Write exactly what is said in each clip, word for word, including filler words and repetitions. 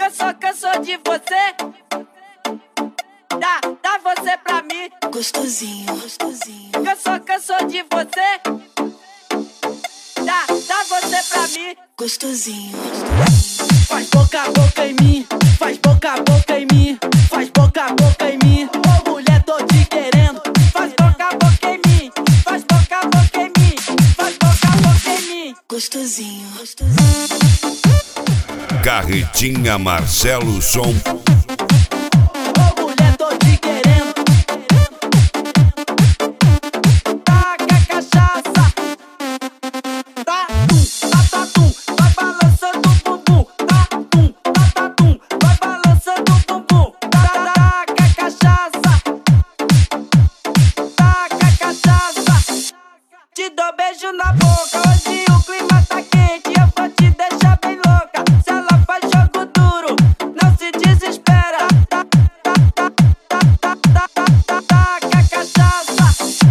eu só canso de você. Dá, dá você pra mim. Gostosinho, gostosinho. Eu só canso de você. Dá, dá você pra mim. Gostosinho, gostosinho. Faz boca a boca em mim. Faz boca a boca em mim. Faz boca a boca em mim. Ô mulher, tô te querendo. Faz boca a boca em mim. Faz boca a boca em mim. Faz boca a boca em mim. Gostosinho, gostosinho. Carretinha Marcelo Som. Ô mulher, tô te querendo. Taca a cachaça. Tá tum, tá tá tum. Vai balançando o bumbum. Tá tum, tá tá tum. Vai balançando o bumbum. Taca a cachaça. Taca a cachaça. Te dou beijo na boca. Hoje o clima tá quente. Eu vou te deixar bem louca. Se ela faz jogo duro, não se desespera. Tá, tá, tá, tá, tá, tá, tá, tá, taca a cachaça.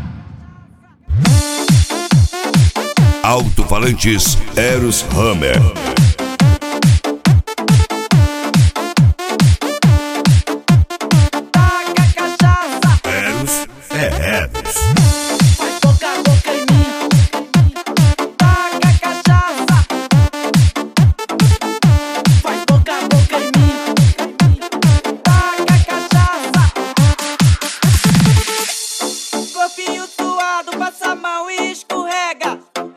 Alto-falantes Eros Hammer. Taca a cachaça. Eros é Eros. Faz boca a boca em mim. Taca a cachaça. Faz boca a boca em mim. Taca a cachaça. Corpinho suado, passa a mão e escorrega.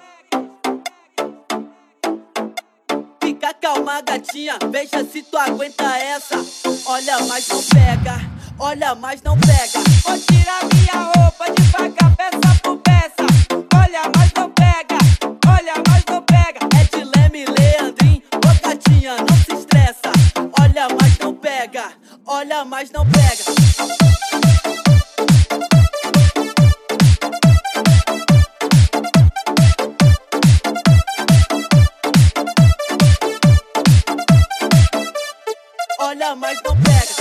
Fica calma, gatinha, veja se tu aguenta essa. Olha, mas não pega, olha, mas não pega. Vou tirar minha roupa devagar, peça por peça. Olha, mas não pega, olha, mas não pega. É de Leme, Leandrinho, ô gatinha, não se estressa. Olha, mas não pega, olha, mas não pega. Olha, mas não pega.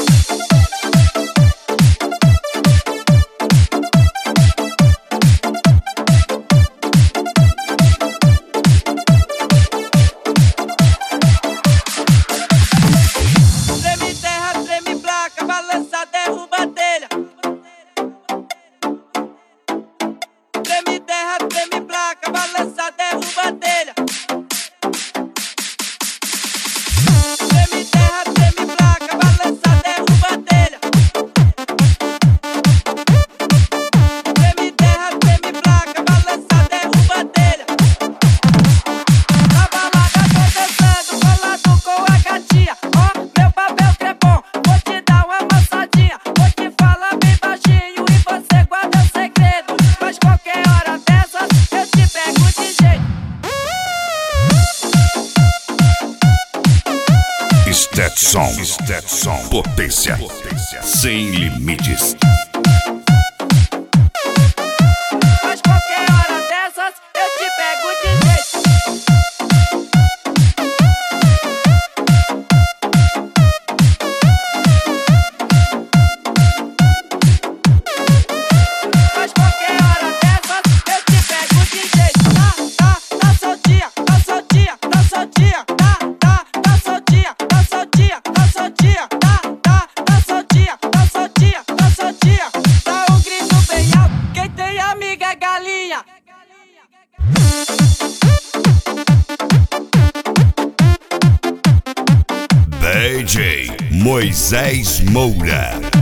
Treme terra, treme placa, balança, derruba telha. Treme terra, treme placa, balança, derruba telha. Treme terra, treme placa, balança, derruba telha. Treme terra, treme placa, balança, derruba telha. Na balada tô dançando, colado com a gatinha. Ó, meu papel que é bom, vou te dar uma amassadinha. Vou te falar bem baixinho e você guarda o segredo. Mas qualquer hora dessas eu te pego de jeito. Stetson. Stetson. Potência. Potência. Sem limites. Mas qualquer hora dessas eu te pego de jeito. Mas qualquer hora dessas eu te pego de jeito. Tá, tá, tá soltinha, tá soltinha, tá soltinha. Tá, tá, tá soltinha, tá soltinha, tá soltinha. Tá, tá, tá soltinha, tá soltinha, tá soltinha. Dá um grito bem alto, quem tem amiga é galinha. D J Moisés Moura.